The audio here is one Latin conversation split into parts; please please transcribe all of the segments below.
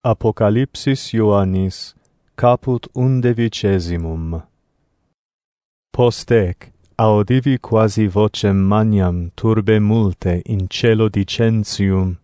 Apocalypsis Ioannis, caput 11. Post ec, audivi quasi vocem magnam turbe multe in celo dicentium.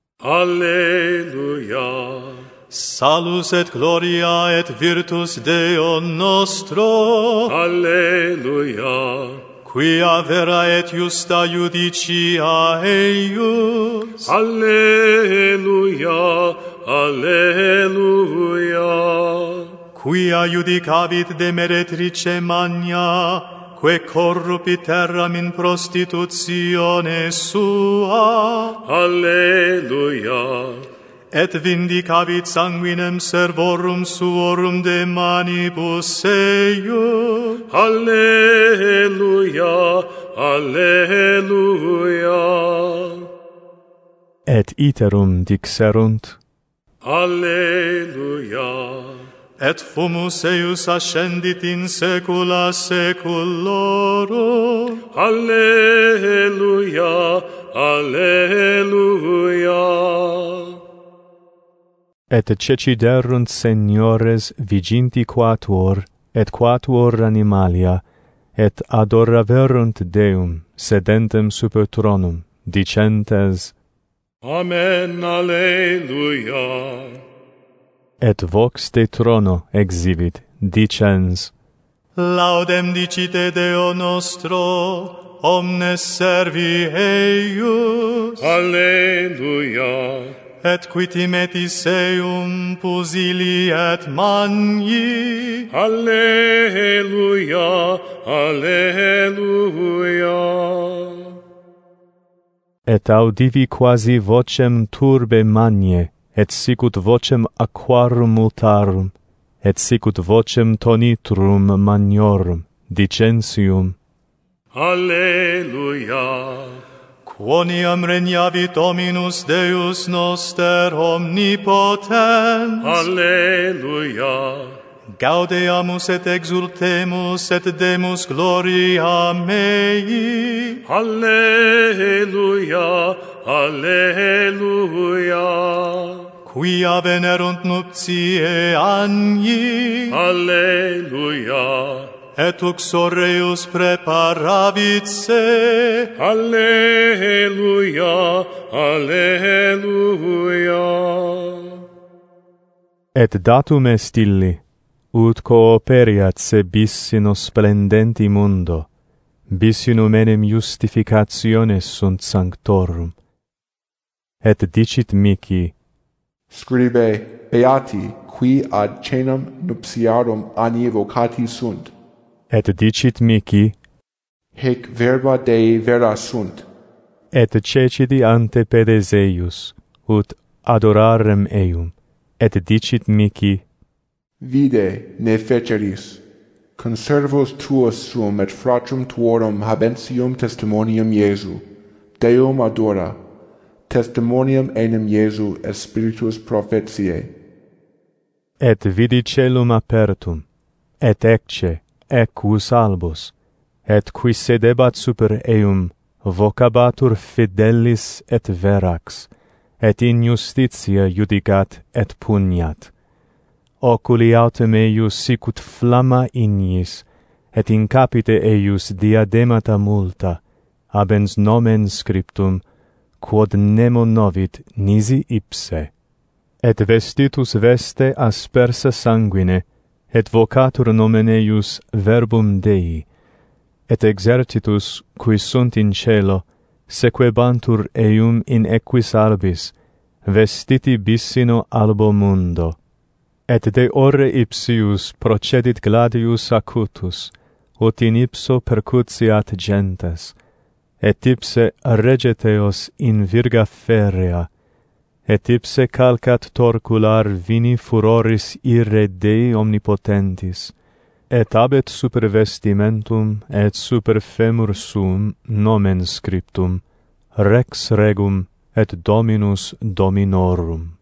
Alleluia. Salus et gloria et virtus Deo nostro. Alleluia. Quia vera et justa judicia eius. Alleluia. Alleluia. Quia judicavit de meretrice magna, que corrupit terram in prostitutione sua. Alleluia. Et vindicavit sanguinem servorum suorum de manibus eius. Alleluia. Alleluia. Et iterum dixerunt. Alleluia. Et fumus eius ascendit in saecula saeculorum. Alleluia. Alleluia. Et ceciderunt seniores viginti quatuor, et quatuor animalia, et adoraverunt Deum, sedentem super tronum, dicentes: Amen. Alleluia. Et vox de trono exhibit, dicens: Laudem dicite Deo nostro, omnes servi eius. Alleluia. Et qui timetis eum pusili et magni. Alleluia. Alleluia. Et audivi quasi vocem turbe magnae, et sicut vocem aquarum multarum, et sicut vocem tonitrum magnorum, dicentium: Alleluia. Quoniam regnavit Dominus Deus noster omnipotens. Alleluia. Gaudeamus et exultemus et demus gloria mei. Alleluia. Alleluia. Quia venerunt nuptiae agni. Alleluia. Et uxoreus preparavit se. Alleluia. Alleluia. Et datum est illi, ut cooperiat se bis in splendenti mundo, bis in enim justificationes sunt sanctorum. Et dicit mihi: Scribe, beati, qui ad cenam nuptiarum anni vocati sunt. Et dicit mihi: Hic verba Dei vera sunt. Et cecidi ante pedes eius, ut adorarem eum. Et dicit mihi: Vide, ne feceris. Conservos tuos sum et fratrum tuorum habentium testimonium Iesu. Deum adora. Testimonium enim Iesu et spiritus prophetiae. Et vidi celum apertum, et ecce, equus albus, et qui sedebat super eum, vocabatur fidelis et verax, et in justitia judicat et puniat. Oculi autem eius sicut flamma ignis, et in capite eius diademata multa, habens nomen scriptum, quod nemo novit nisi ipse. Et vestitus veste aspersa sanguine, et vocatur nomen eius verbum Dei, et exercitus qui sunt in cielo, sequebantur eum in equis albis, vestiti bissino albo mundo. Et de ore ipsius procedit gladius acutus, ut in ipso percutiat gentes, et ipse regeteos in virga ferrea, et ipse calcat torcular vini furoris ire Dei omnipotentis, et habet super vestimentum et super femur suum nomen scriptum, Rex Regum et Dominus Dominorum.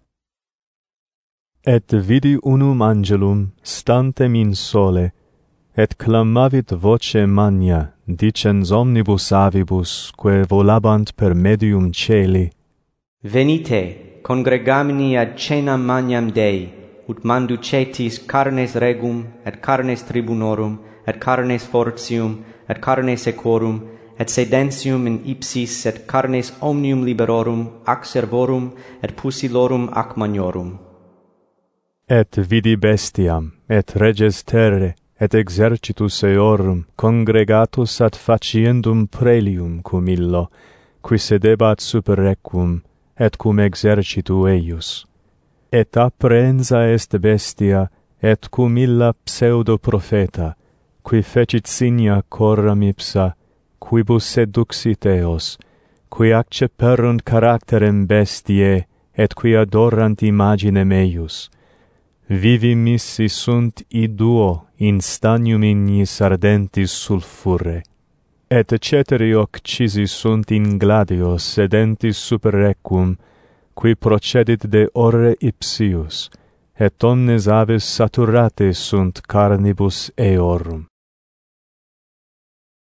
Et vidi unum angelum stantem in sole, et clamavit voce magna, dicens omnibus avibus, que volabant per medium celi: Venite, congregamini ad cenam magnam Dei, ut manducetis carnes regum, et carnes tribunorum, et carnes fortium, et carnes equorum, et sedentium in ipsis, et carnes omnium liberorum, ac servorum, et pusillorum ac magnorum. Et vidi bestiam, et reges terre, et exercitus eorum, congregatus ad faciendum prelium cum illo, qui sedebat super equum, et cum exercitu eius. Et apprehensa est bestia, et cum illa pseudo-profeta, qui fecit signa coram ipsa, quibus seduxit eos, qui acceperunt caracterem bestiae, et qui adorant imaginem eius. Vivi missi sunt iduo in stanium ignis ardentis sulfure, et ceteri occisi sunt in gladios sedentis super equum, qui procedit de ore ipsius, et omnes aves saturate sunt carnibus eorum.